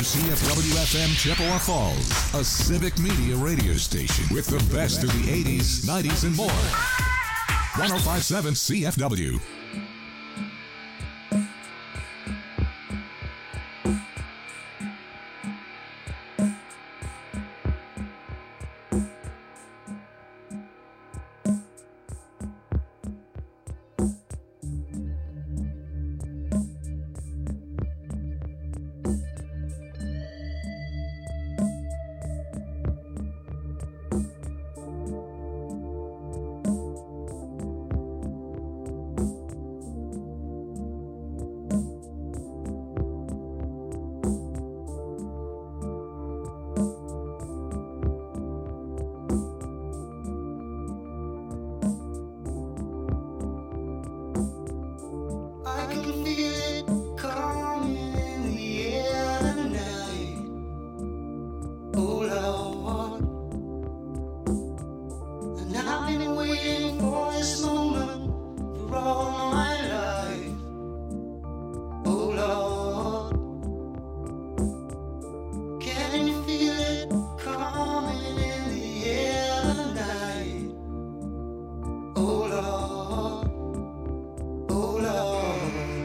WCFW-FM Chippewa Falls, a civic media radio station with the best of the 80s, 90s, and more. 105.7 CFW. Oh Lord,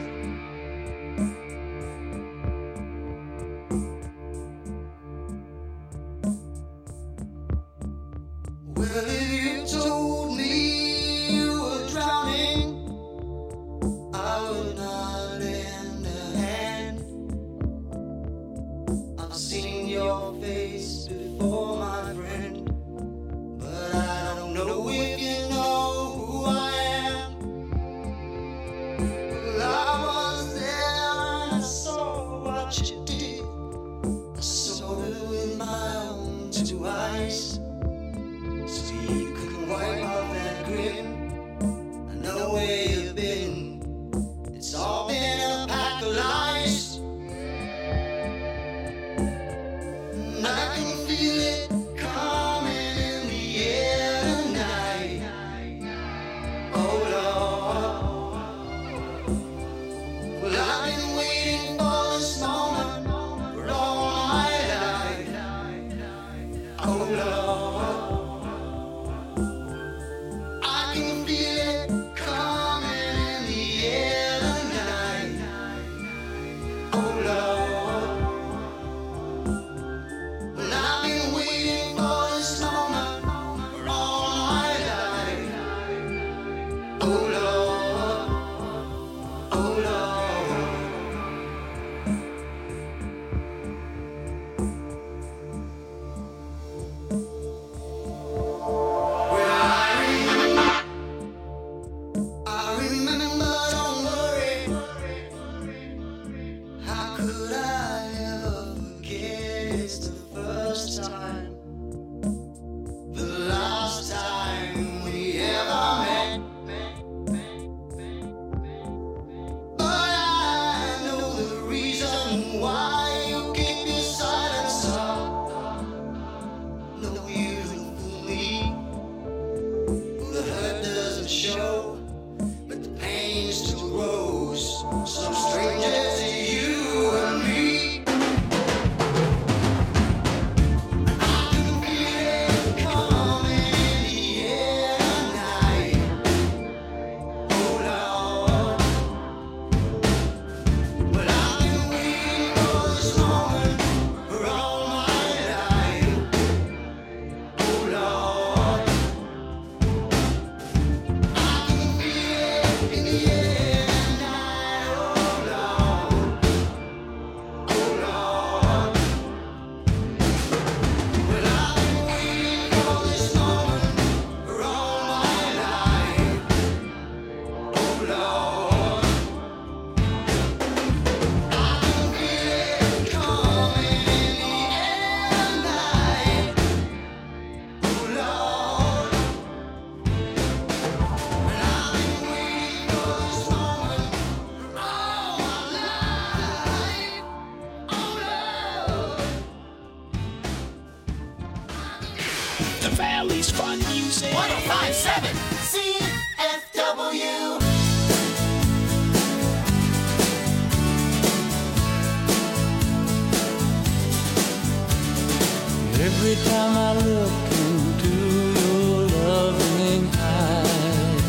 Every time I look into your loving eyes,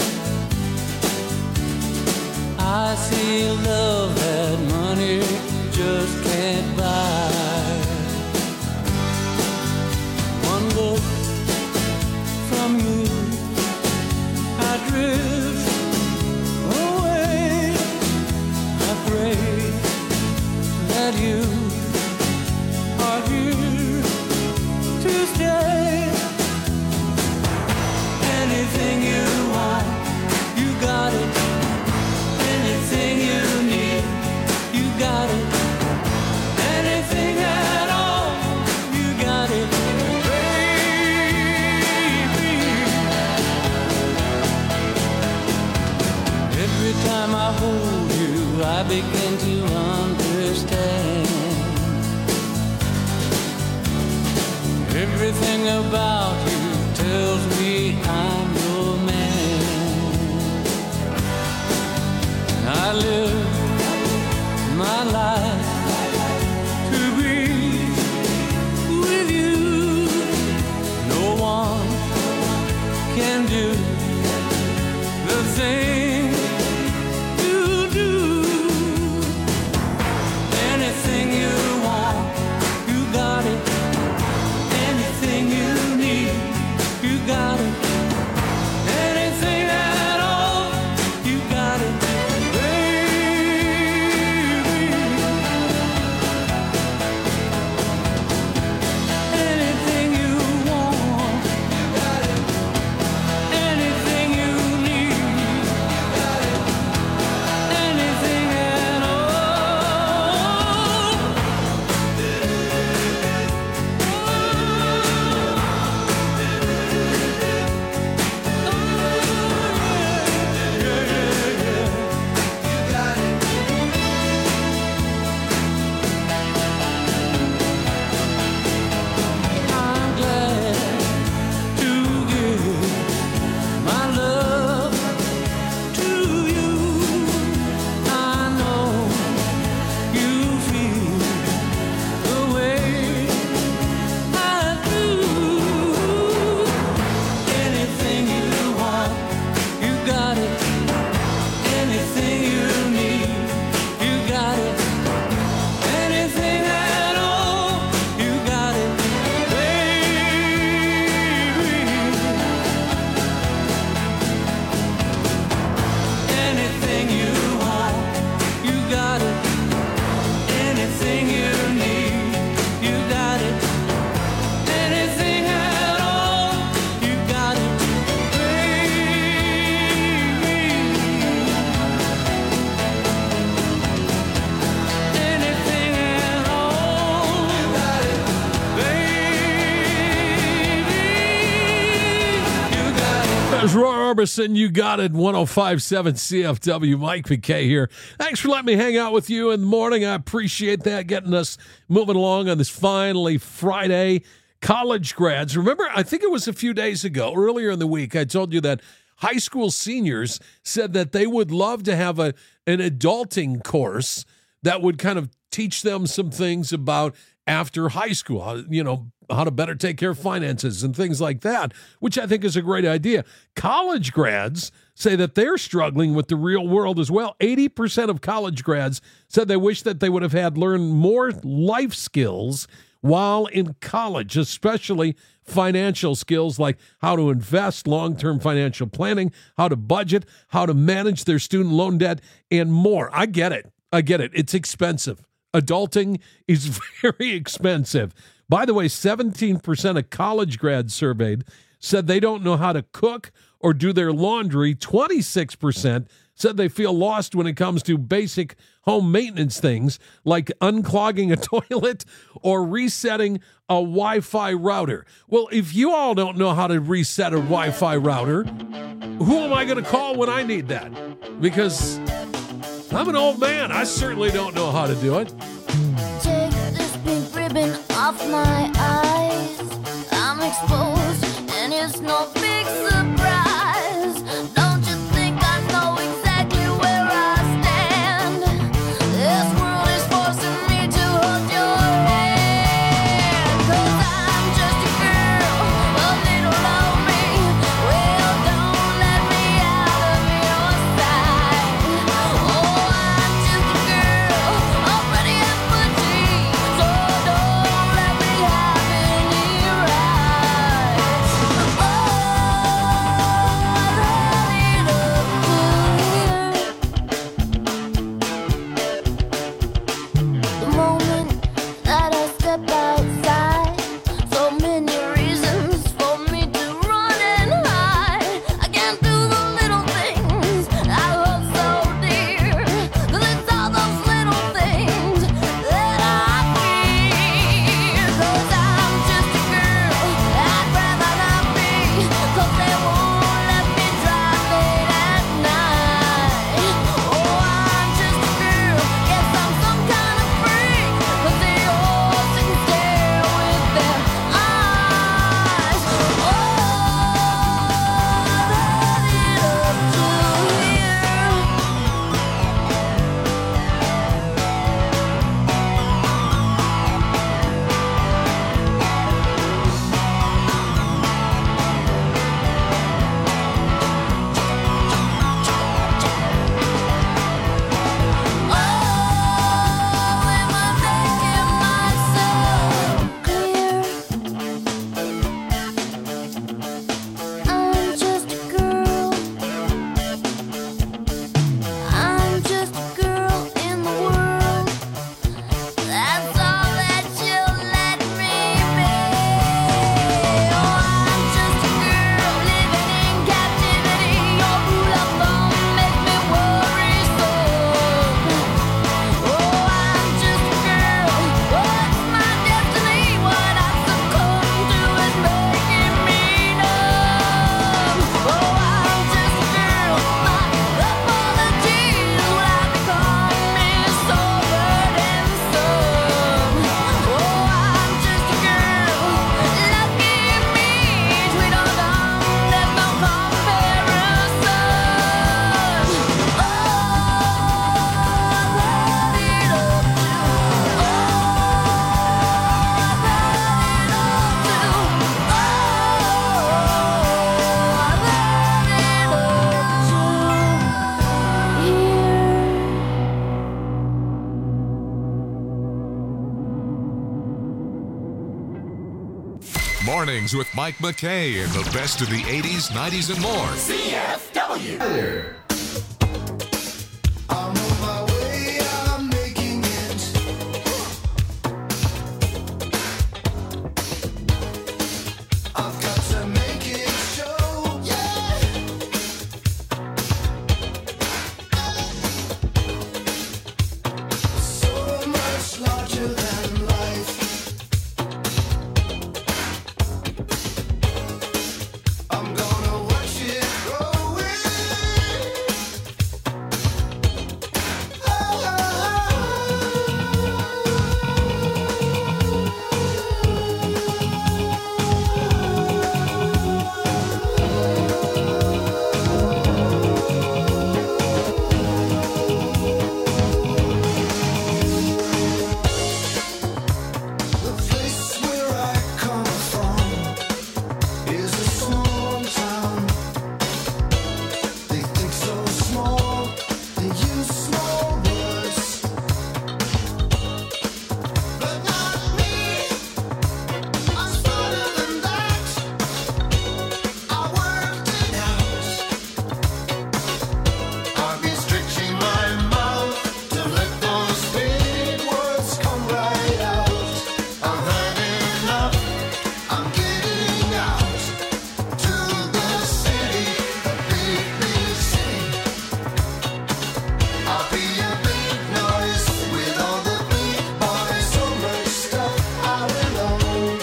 I see love that money just can't buy. One look from you, I drift away. I pray that you are here to stay. Anything you want, you got it. Anything you need, you got it. Anything at all, you got it, baby. Every time I hold you, I begin to understand. Everything about you tells me I'm your man. I live my life to be with you. No one can do the thing you do. Anything you want, you got it. Anything you need, you got it. Anything at all, you got it, baby. Anything you want, you got it. Anything you need, you got it. Anything at all. I'm glad to give my love to you. I know you feel the way I do. Anything you want, you got it. Anything you need, you got it. Anything at all, you got it, baby. Anything you want, you got it. Anything you need, you got it. Anything at all, you got it, baby. Anything at all, you got it, baby. You got it. There's Roy Orbison, you got it, 105.7 CFW. Mike McKay here. Thanks for letting me hang out with you in the morning. I appreciate that, getting us moving along on this finally Friday. College grads. Remember, I think it was a few days ago, earlier in the week, I told you that high school seniors said that they would love to have an adulting course that would kind of teach them some things about after high school, how to better take care of finances and things like that, which I think is a great idea. College grads say that they're struggling with the real world as well. 80% of college grads said they wish that they would have had learned more life skills while in college, especially financial skills like how to invest, long-term financial planning, how to budget, how to manage their student loan debt, and more. I get it. It's expensive. Adulting is very expensive. By the way, 17% of college grads surveyed said they don't know how to cook or do their laundry. 26% said they feel lost when it comes to basic home maintenance things like unclogging a toilet or resetting a Wi-Fi router. Well, if you all don't know how to reset a Wi-Fi router, who am I going to call when I need that? Because I'm an old man. I certainly don't know how to do it. Take this pink ribbon off my eyes. I'm exposed and it's no big surprise. Don't you think I know exactly where I stand? This world is forcing me to hold your hand. 'Cause I'm Mornings with Mike McKay and the best of the 80s, 90s, and more. CFW. Hi there. I'm on my way, I'm making it. I've got to make it show, yeah. So much larger than life. I'm gonna watch it growing. The place where I come from is a small town. They think so small, they use small words. But not me, I'm smarter than that. I worked it out. I've been stretching my mouth to let those big words come right out. I've had enough, I'm getting out to the city, the big city. I'll be a big noise with all the big boys. So much stuff I will own.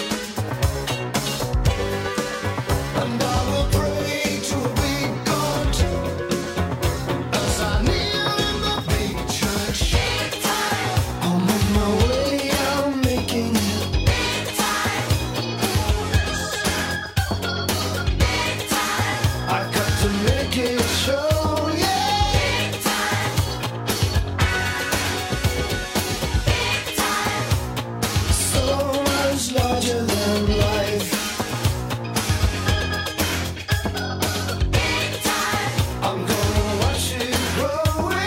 And I will pray to a big God as I kneel in the big church. I'm on my way, I'm making it. I got to make it show, yeah. So much larger than life. I'm gonna watch it growing.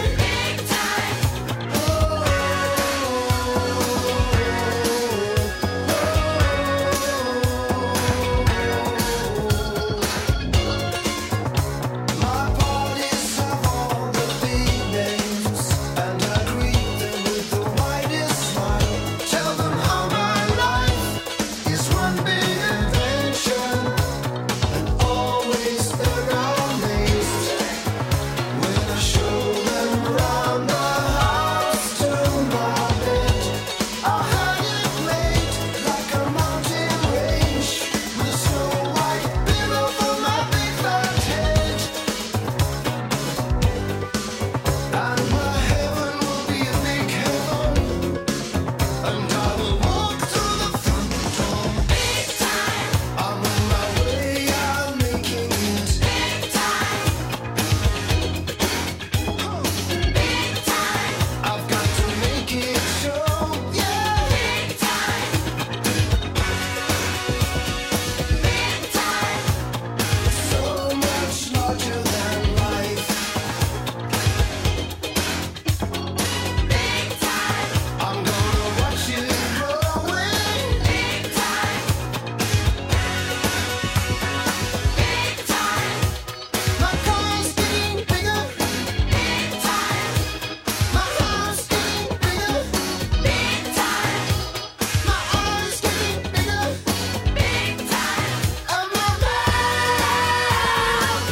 My parties have all the big names, and I greet them with the widest smile. Tell them how my life is one big adventure, and always they're amazed when I show them around the house to my bed. I had it made like a mountain range with a snow white pillow for my big fat head. And my heaven will be a big heaven, and I will walk through the front door. I'm on my way, I'm making it. I've got to make it show, yeah. So much larger than life. I'm gonna watch it growing. My car's getting bigger. My house getting bigger. My eyes getting bigger. And my mouth.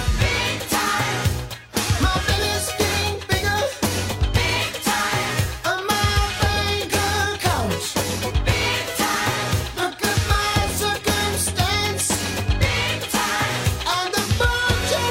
My belly's getting bigger. And my bank account. Look at my circumstance. And the budget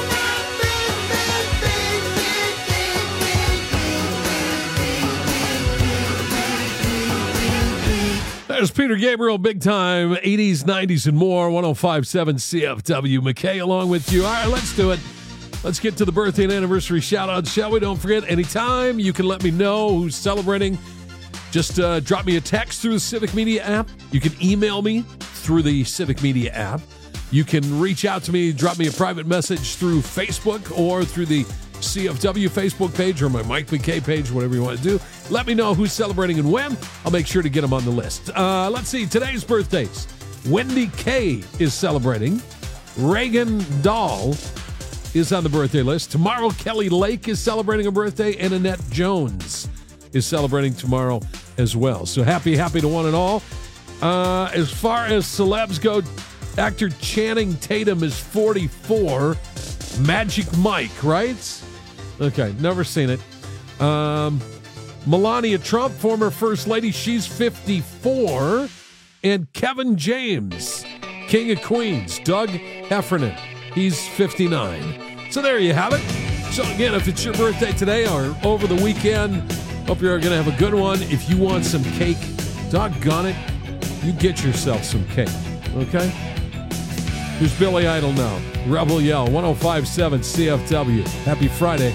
There's Peter Gabriel, big time, 80s, 90s, and more, 105.7 CFW. McKay along with you. All right, let's do it. Let's get to the birthday and anniversary shout-outs, shall we? Don't forget, anytime you can let me know who's celebrating. Just drop me a text through the Civic Media app. You can email me through the Civic Media app. You can reach out to me, drop me a private message through Facebook or through the CFW Facebook page or my Mike McKay page, whatever you want to do. Let me know who's celebrating and when. I'll make sure to get them on the list. Let's see, today's birthdays. Wendy Kay is celebrating. Reagan Dahl is on the birthday list. Tomorrow, Kelly Lake is celebrating a birthday, and Annette Jones is celebrating tomorrow as well. So happy to one and all. As far as celebs go, actor Channing Tatum is 44. Magic Mike, right? Okay, never seen it. Melania Trump, former First Lady, she's 54. And Kevin James, King of Queens, Doug Heffernan, he's 59. So there you have it. So again, if it's your birthday today or over the weekend, hope you're going to have a good one. If you want some cake, doggone it, you get yourself some cake, okay? Here's Billy Idol now. Rebel Yell, 105.7 CFW. Happy Friday.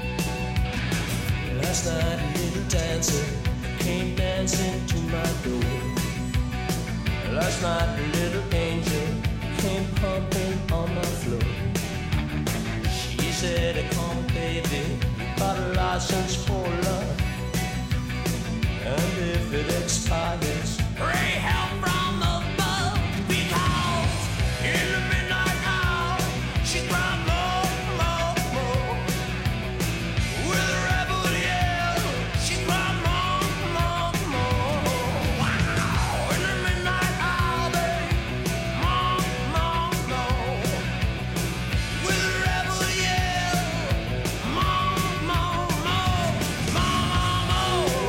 Last night, a little dancer came dancing to my door. Last night, a little angel came pumping on my floor. She said, come baby, got a license for love. And if it expires, pray help from above. Because in the midnight hour, she cried more, more, more. With a rebel yell, she cried more, more, more. Wow, in the midnight hour, babe, more, more, more. With a rebel yell, more, more, more, more, more.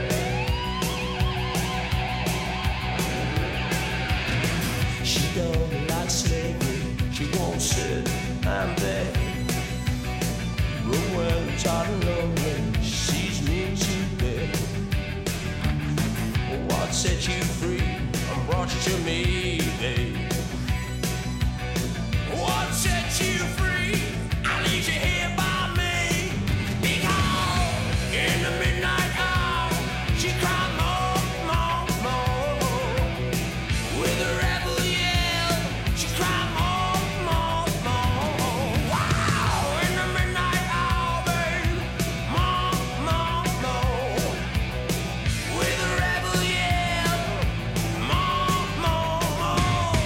She don't like slavery, she won't sit and beg. But when it's out lonely, she sees me to bed. What set you free and brought you to me, babe? What set you free? I leave you here by me. Because in the midnight hour, she cried more, more, more. With a rebel yell, she cried more, more, more. Wow, in the midnight hour, babe, more, more, more. With a rebel yell, more, more, more.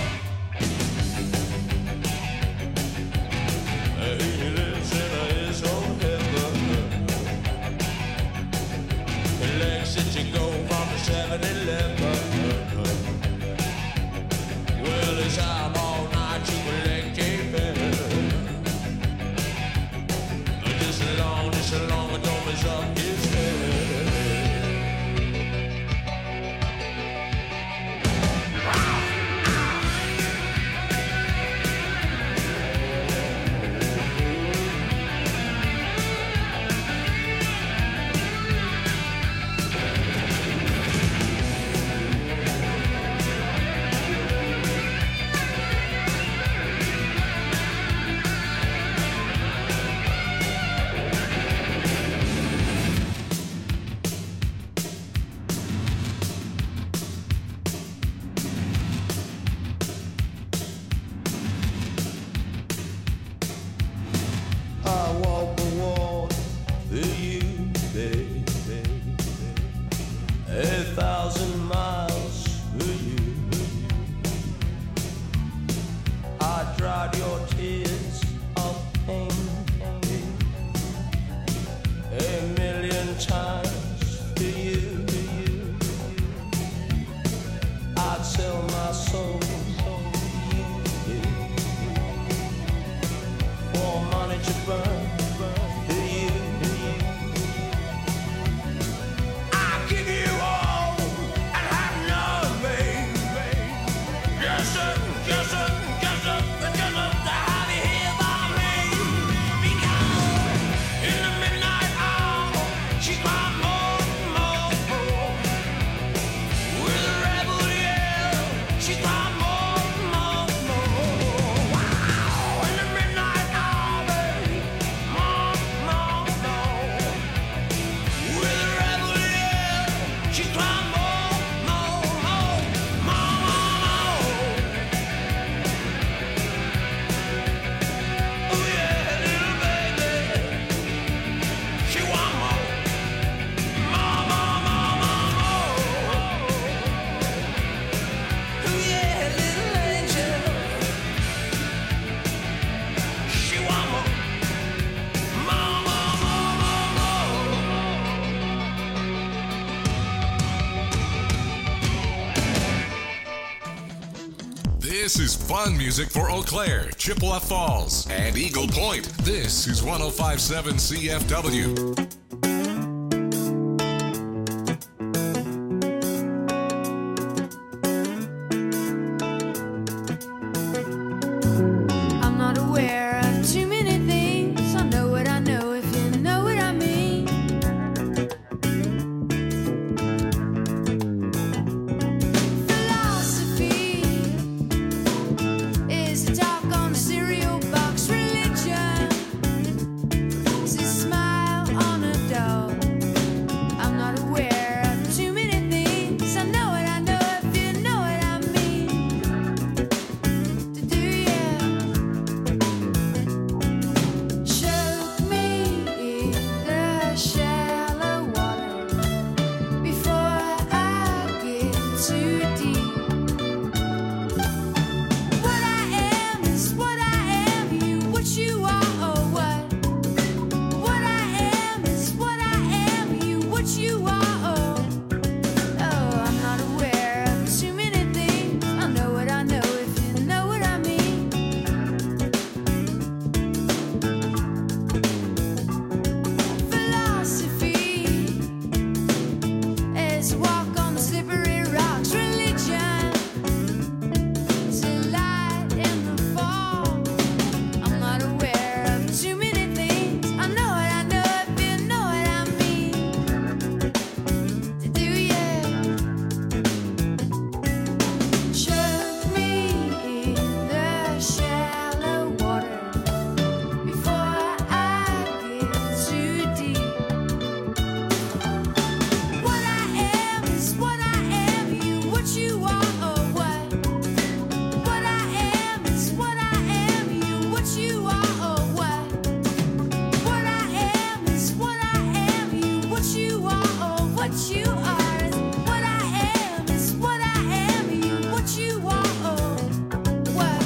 He lives in his own heaven. He likes it to go from the 7-Eleven. Well, it's time all night to collect a pen. Just as long as don't mess up his head. I walk the walk for you, baby. 1,000 miles for you. I dried your tears of pain 1,000,000 times for you. I'd sell my soul for money to burn for you. This is fun music for Eau Claire, Chippewa Falls, and Eagle Point. This is 105.7 CFW. I'm not aware of too many things. I know what I know, if you know what I mean. Philosophy is a talk on the cereal box. Religion is a smile on a dog. I'm not aware of too many things. I know what I know, if you know what I mean. To do, yeah. Choke me in the shallow water before I get too deep. What I am is what I am, you what you are or what? What I am is what I am, you what you are or oh, I'm not aware of too many things. I know what I know, if you know what I mean. Philosophy is a walk on the slippery rocks. Religion is a light in the fall. I'm not aware of too many things. I know what I know, if you know what I mean. To do, yeah. Choke me in the shallow water before I get too deep. What I am is what I am, you what you are or what? What I am is what I am, you what you are or what? What I am is what I am, you what you are or what you are. What I am is what I am, you what you are or what?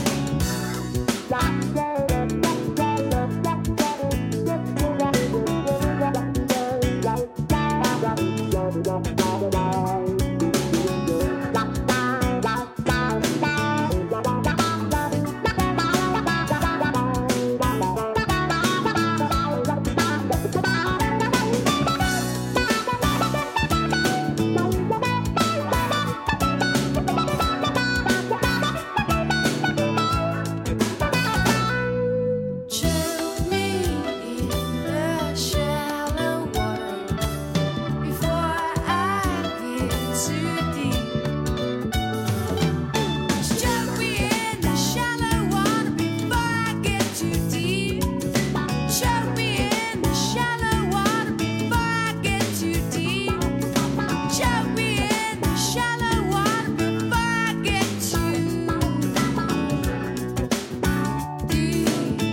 Choke me in the shallow water before I get too deep. Choke me in the shallow water before I get too deep. Choke me in the shallow water before I get too deep. Choke me in the shallow water before I get too deep.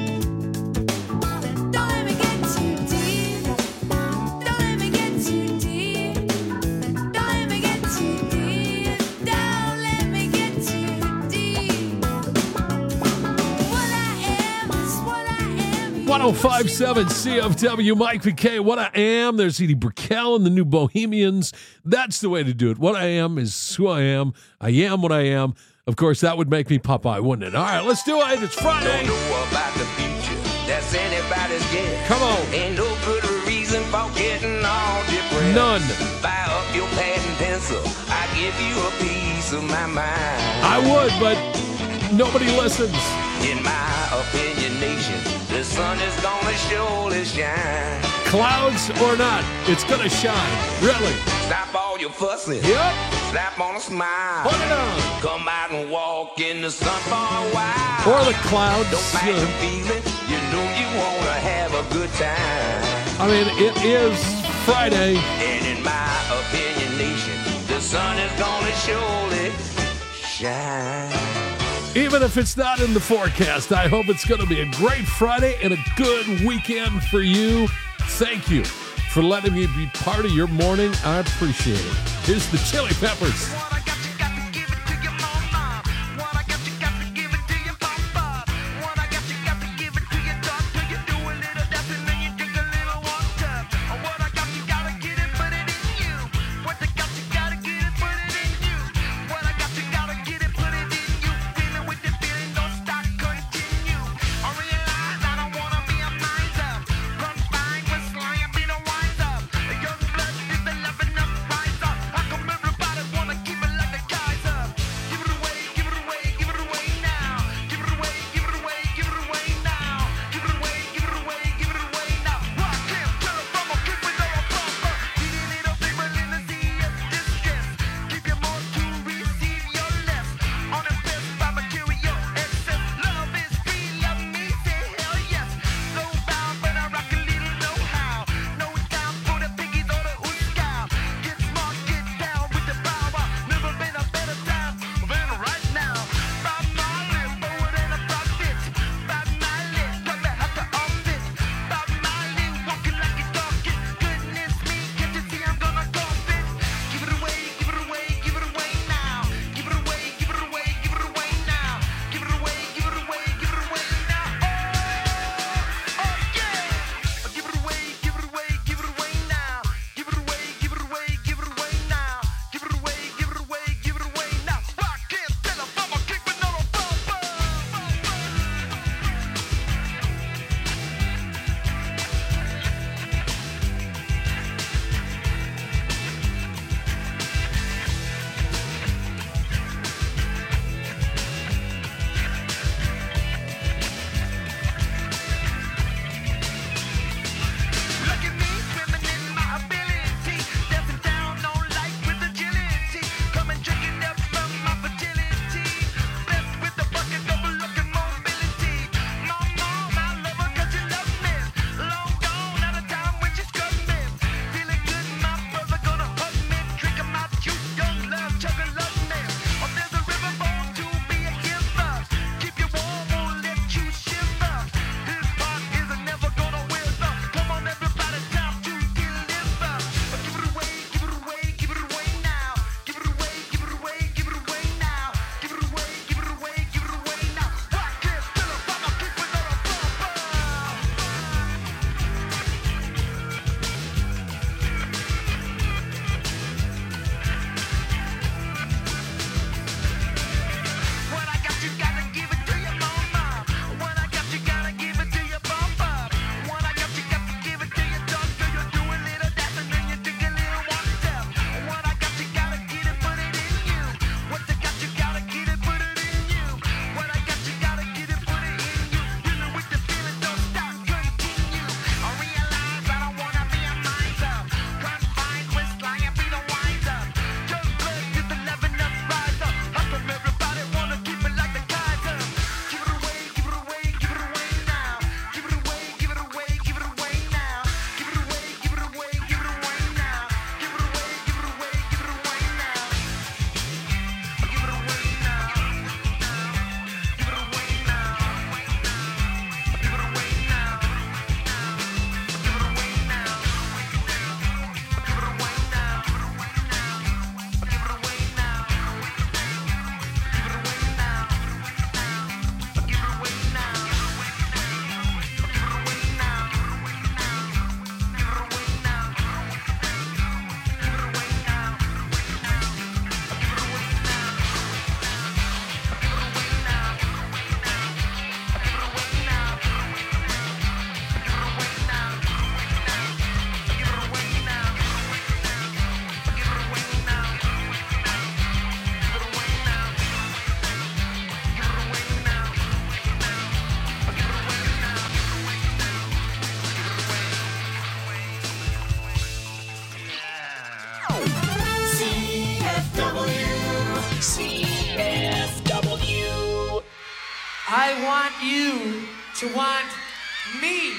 Don't let me get too deep. Don't let me get too deep. Don't let me get too deep. Don't let me get too deep. What I am is what I am. 1057 CFW, Mike McKay. What I am. There's Edie Brickell and the New Bohemians. That's the way to do it. What I am is who I am. I am what I am. Of course, that would make me Popeye, wouldn't it? All right, let's do it. It's Friday. Don't know about the future, that's anybody's guess. Come on. Ain't no good reason for getting all depressed. None. Fire up your pad and pencil, I give you a piece of my mind. I would, but nobody listens. In my opinion, nation, the sun is gonna surely shine. Clouds or not, it's going to shine. Really. Stop all your fussing, Yep. slap on a smile. Put it on. Come out and walk in the sun for a while. Or the clouds. Don't fight the feeling, you know you wanna have a good time. I mean, it is Friday. And in my opinion, nation, the sun is gonna surely shine. Even if it's not in the forecast, I hope it's going to be a great Friday and a good weekend for you. Thank you for letting me be part of your morning. I appreciate it. Here's the Chili Peppers. What I got, you got to give it to your mama. What I got, you got to give it to your papa. What I got, you got to give it to your doctor. You do a little dancing and you drink a little water. What I got, you got to get it, put it in you. What I got, you got to get it, put it in you. What I got, you got to get it, put it in you. Feeling with I want you to want me.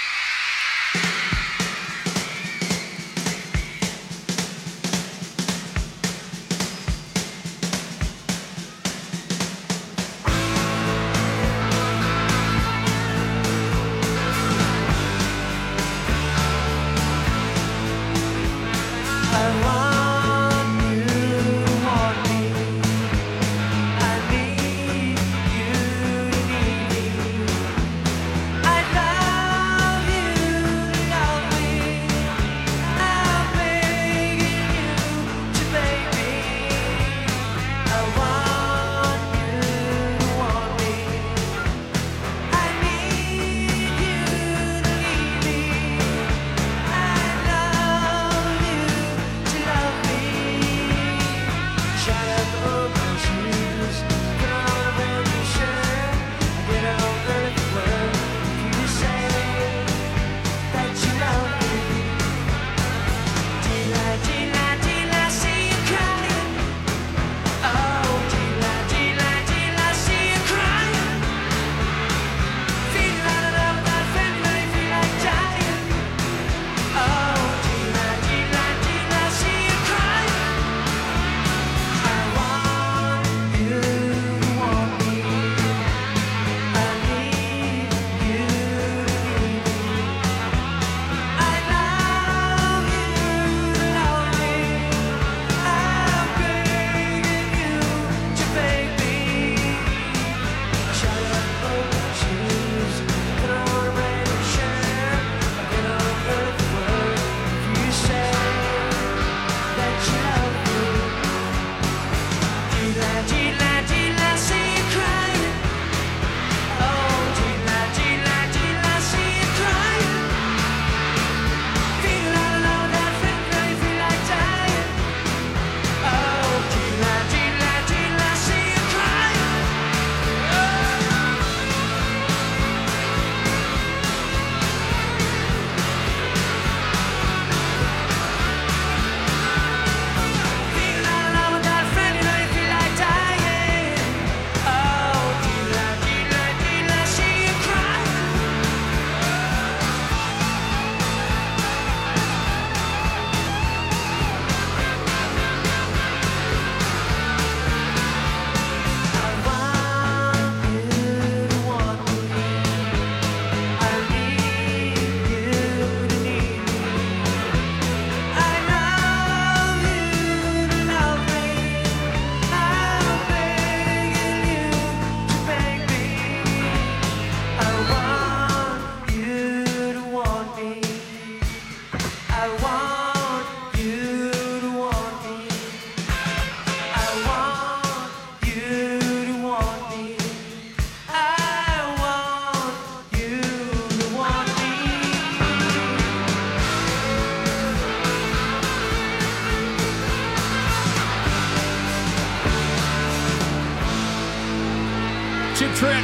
Chip Trick,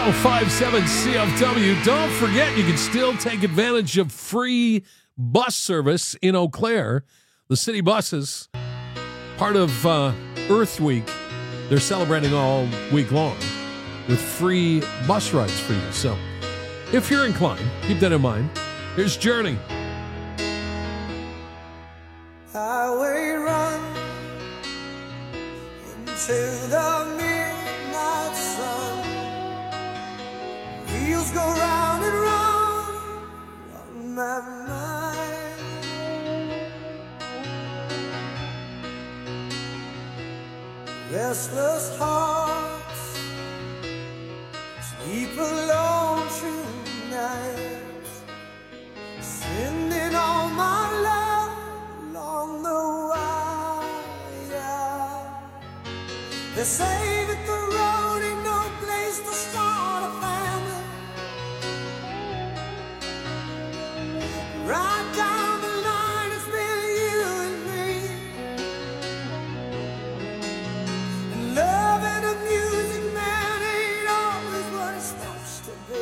1057 CFW. Don't forget, you can still take advantage of free bus service in Eau Claire. The city buses, part of Earth Week, they're celebrating all week long with free bus rides for you. So if you're inclined, keep that in mind. Here's Journey. Highway run into the midnight sun. Wheels go round and round on my mind. Restless hearts sleep alone tonight, sending all my love along the wire. They say that the road ain't no place to start a family. Right down the line, it's been you and me. And loving a music man ain't always what it's supposed to be.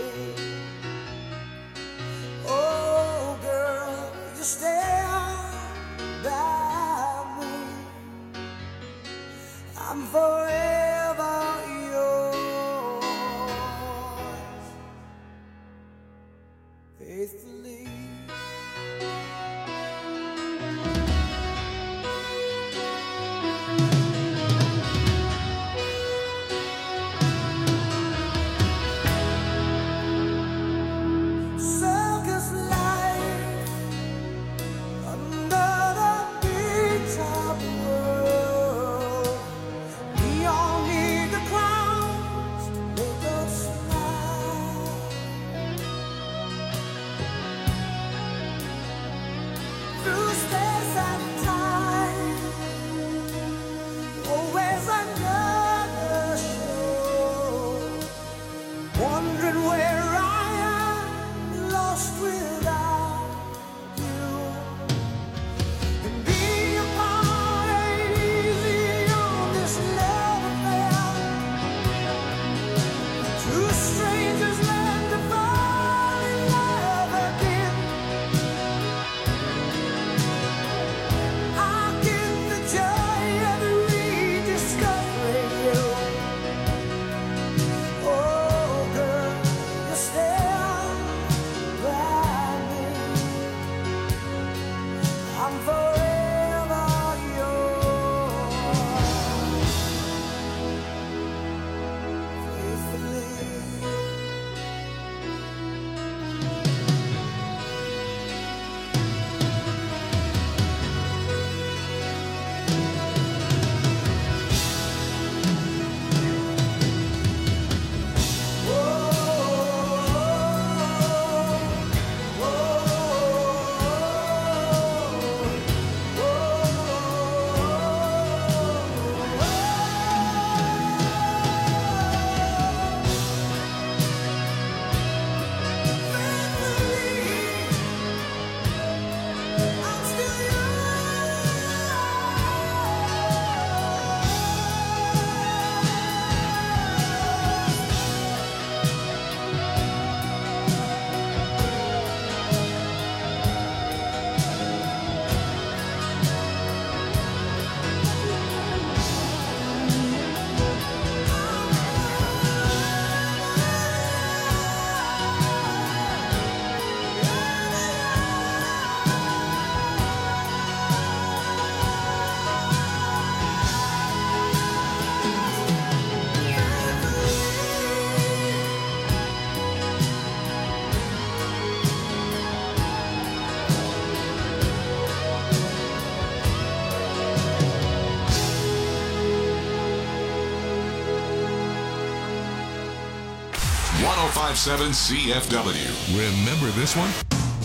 Oh, girl, you stand by me. I'm forever yours. 1057 CFW. Remember this one?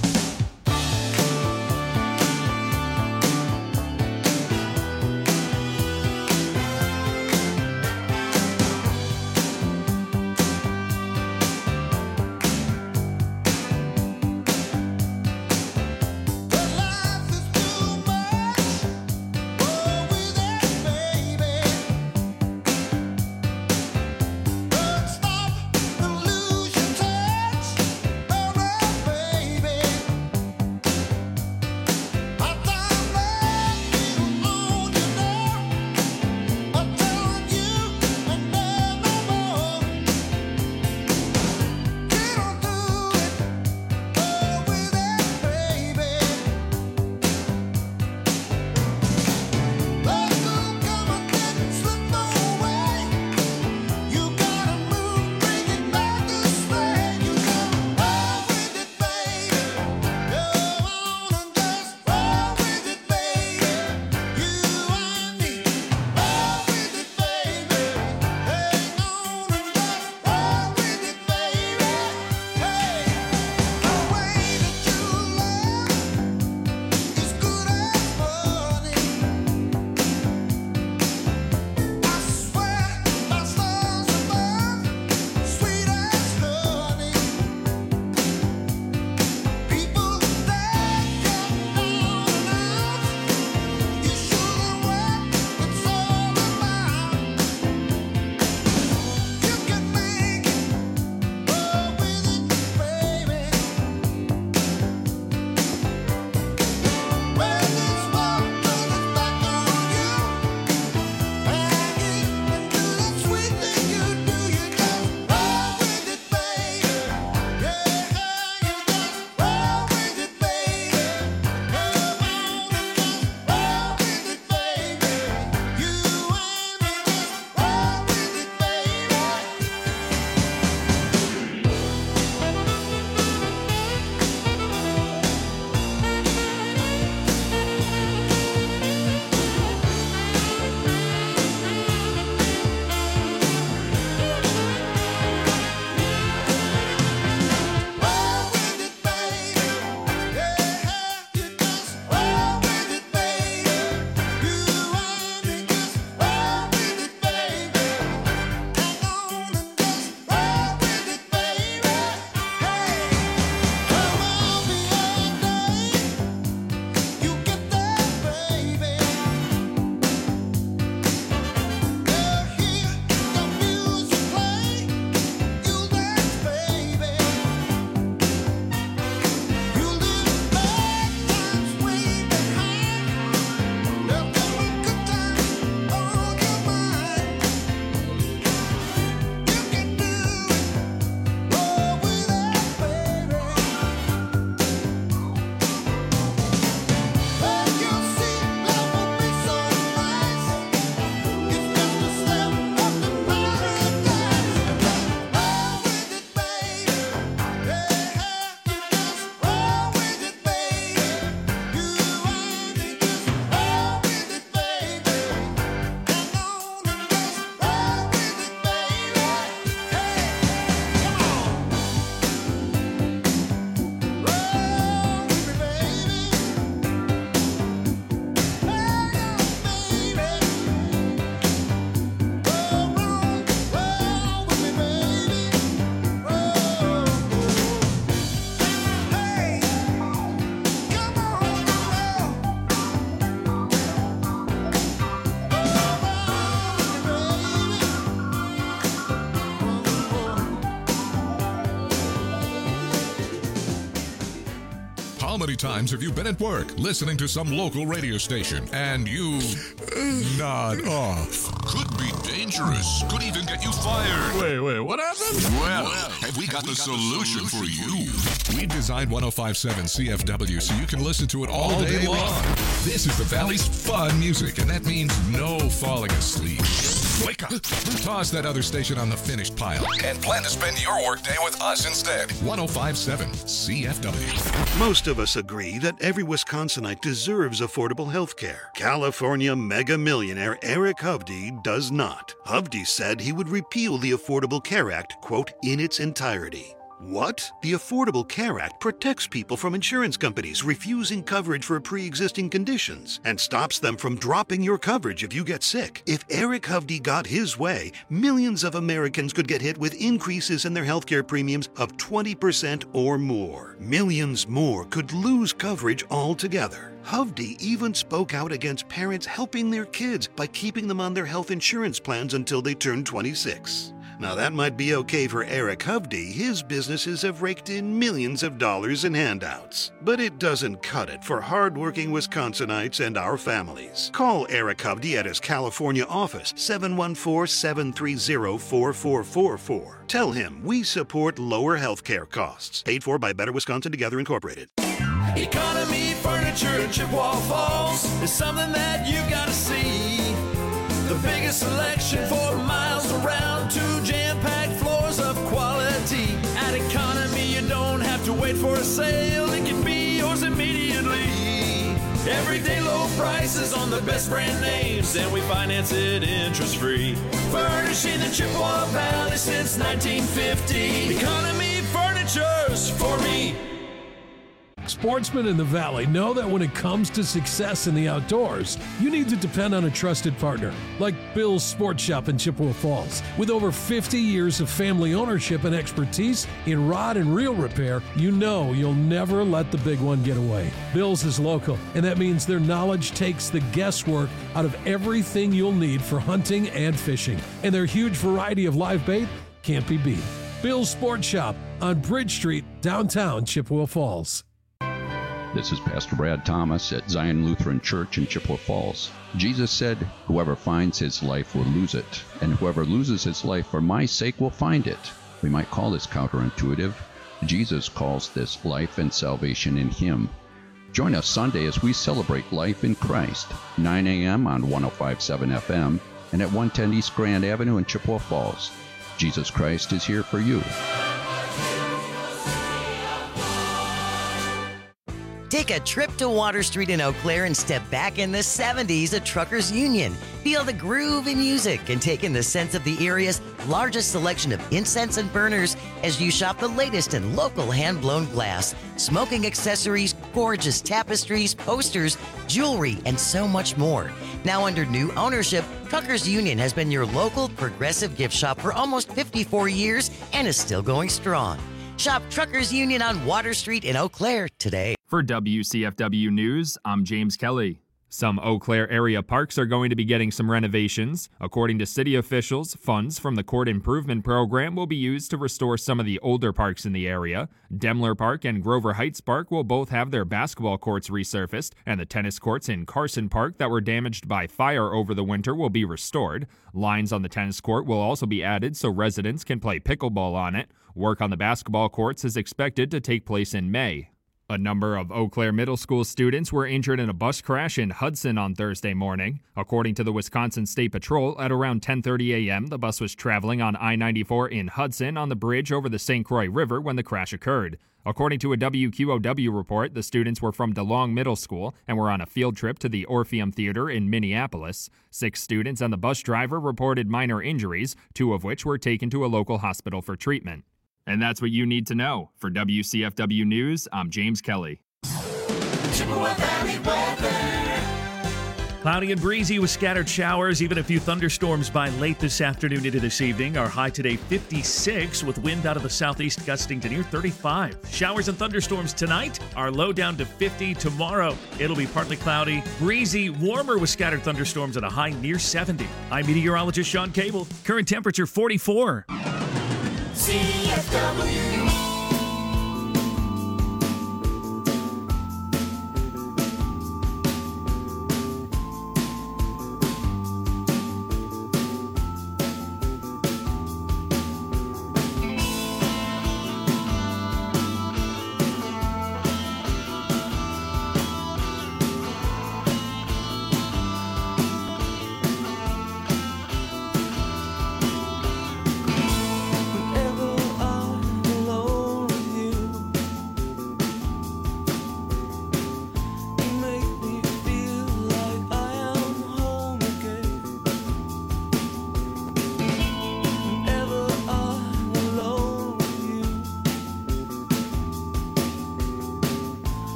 How many times have you been at work listening to some local radio station and you nod off? Could be dangerous. Could even get you fired. Wait, what happened? Well, have we got the solution for you? We designed 1057 CFW so you can listen to it all day long. This is the Valley's fun music, and that means no falling asleep. Wake up. Toss that other station on the finished pile and plan to spend your workday with us instead. 105.7 CFW. Most of us agree that every Wisconsinite deserves affordable health care. California mega millionaire Eric Hovde does not. Hovde said he would repeal the Affordable Care Act, quote, in its entirety. What? The Affordable Care Act protects people from insurance companies refusing coverage for pre-existing conditions and stops them from dropping your coverage if you get sick. If Eric Hovde got his way, millions of Americans could get hit with increases in their healthcare premiums of 20% or more. Millions more could lose coverage altogether. Hovde even spoke out against parents helping their kids by keeping them on their health insurance plans until they turn 26. Now that might be okay for Eric Hovde. His businesses have raked in millions of dollars in handouts. But it doesn't cut it for hardworking Wisconsinites and our families. Call Eric Hovde at his California office, 714-730-4444. Tell him we support lower health care costs. Paid for by Better Wisconsin Together Incorporated. Economy Furniture in Chippewa Falls is something that you gotta see. The biggest selection for miles around, 2 jam-packed floors of quality. At Economy, you don't have to wait for a sale. It can be yours immediately. Everyday low prices on the best brand names, and we finance it interest-free. Furnishing the Chippewa Valley since 1950. Economy Furniture's for me. Sportsmen in the Valley know that when it comes to success in the outdoors, you need to depend on a trusted partner, like Bill's Sports Shop in Chippewa Falls. With over 50 years of family ownership and expertise in rod and reel repair, you know you'll never let the big one get away. Bill's is local, and that means their knowledge takes the guesswork out of everything you'll need for hunting and fishing. And their huge variety of live bait can't be beat. Bill's Sports Shop on Bridge Street, downtown Chippewa Falls. This is Pastor Brad Thomas at Zion Lutheran Church in Chippewa Falls. Jesus said, "Whoever finds his life will lose it, and whoever loses his life for my sake will find it." We might call this counterintuitive. Jesus calls this life and salvation in him. Join us Sunday as we celebrate life in Christ, 9 a.m. on 105.7 FM and at 110 East Grand Avenue in Chippewa Falls. Jesus Christ is here for you. Take a trip to Water Street in Eau Claire and step back in the 70s at Truckers Union. Feel the groove in music and take in the sense of the area's largest selection of incense and burners as you shop the latest in local hand-blown glass, smoking accessories, gorgeous tapestries, posters, jewelry, and so much more. Now under new ownership, Truckers Union has been your local progressive gift shop for almost 54 years and is still going strong. Shop Truckers Union on Water Street in Eau Claire today. For WCFW News, I'm James Kelly. Some Eau Claire area parks are going to be getting some renovations. According to city officials, funds from the Court Improvement Program will be used to restore some of the older parks in the area. Demler Park and Grover Heights Park will both have their basketball courts resurfaced, and the tennis courts in Carson Park that were damaged by fire over the winter will be restored. Lines on the tennis court will also be added so residents can play pickleball on it. Work on the basketball courts is expected to take place in May. A number of Eau Claire Middle School students were injured in a bus crash in Hudson on Thursday morning. According to the Wisconsin State Patrol, at around 10:30 a.m., the bus was traveling on I-94 in Hudson on the bridge over the St. Croix River when the crash occurred. According to a WQOW report, the students were from DeLong Middle School and were on a field trip to the Orpheum Theater in Minneapolis. 6 students and the bus driver reported minor injuries, 2 of which were taken to a local hospital for treatment. And that's what you need to know. For WCFW News, I'm James Kelly. Chippewa Valley weather. Cloudy and breezy with scattered showers, even a few thunderstorms by late this afternoon into this evening. Our high today 56 with wind out of the southeast gusting to near 35. Showers and thunderstorms tonight. Our low down to 50 tomorrow. It'll be partly cloudy, breezy, warmer with scattered thunderstorms at a high near 70. I'm meteorologist Sean Cable. Current temperature 44. CFW.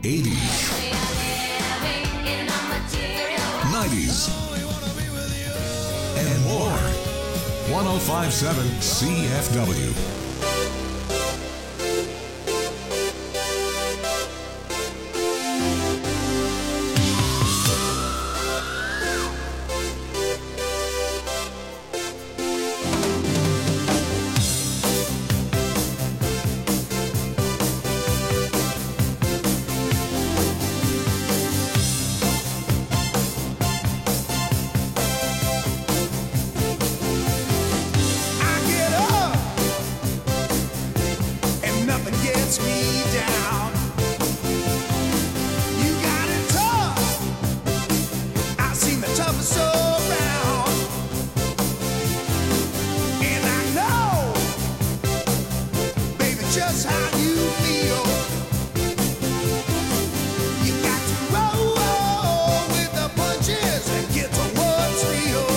80s, 90s, and more. 1057 CFW. Just how you feel. You got to roll with the punches and get to what's real.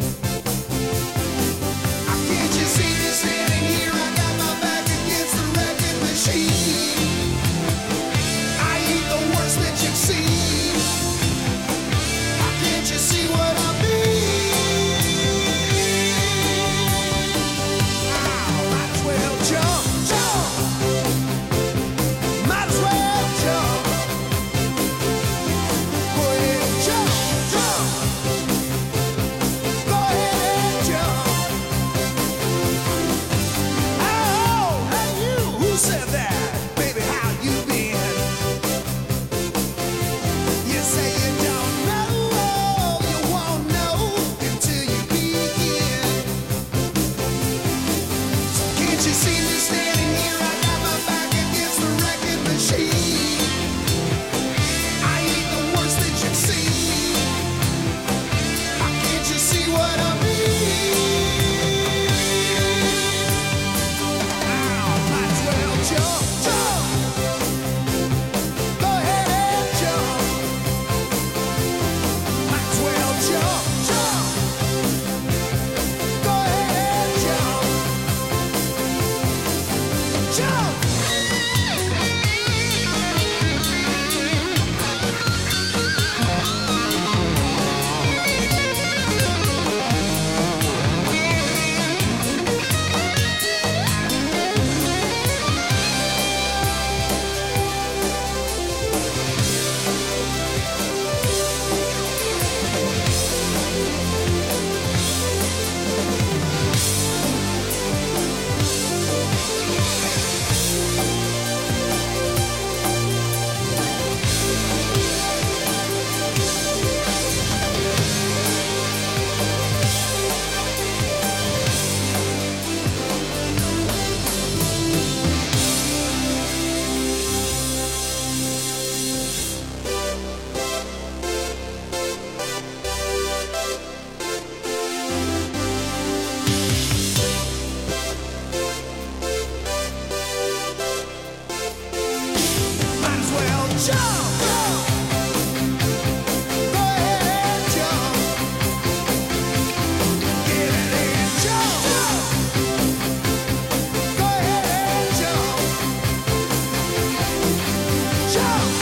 Can't you see me standing here? I got my back against the wrecking machine. I ain't the worst that you've seen. Can't you see what I mean? Might as well jump. Might as well jump. Go ahead and jump. Go ahead and jump. Oh, hey you, who said that? Baby, how you been? You say you don't know, you won't know until you begin. Can't you see me standing here? I got my back against the wrecking machine. I ain't the worst that you've seen. Can't you see what I mean? Might as well jump. Go ahead and jump. Might as well jump. Go ahead and jump. Might as well jump. Go ahead and jump. Get in and jump. Go ahead and jump. Jump.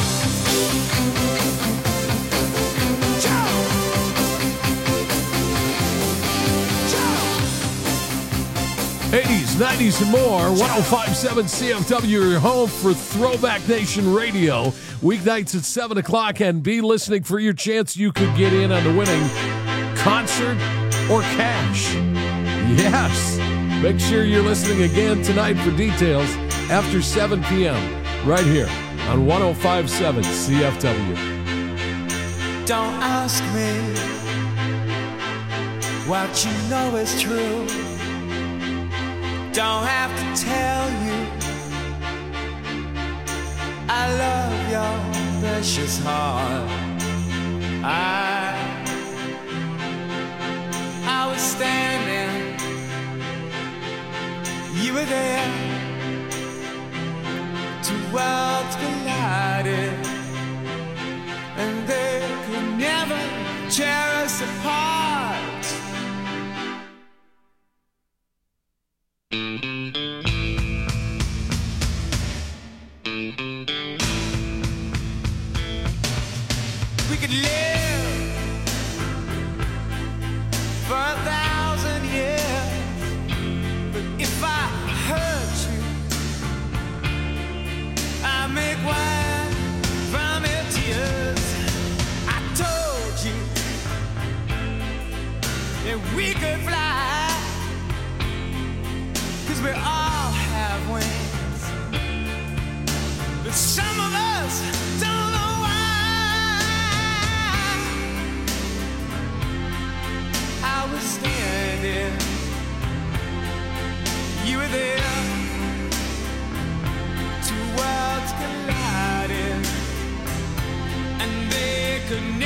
Jump. 80s, 90s, and more. 1057 CFW, your home for Throwback Nation Radio. Weeknights at 7 o'clock, and be listening for your chance you could get in on the winning concert or cash. Yes. Make sure you're listening again tonight for details after 7 p.m. right here on 1057 CFW. Don't ask me what you know is true. Don't have to tell you I love your precious heart. I was standing, you were there. Two worlds collided, and they could never tear us apart. could live for 1,000 years, but if I hurt you, I make wine from your tears. I told you that we could fly, 'cause we all have wings, but some of us don't know why. I was standing, you were there, two worlds collided, and they could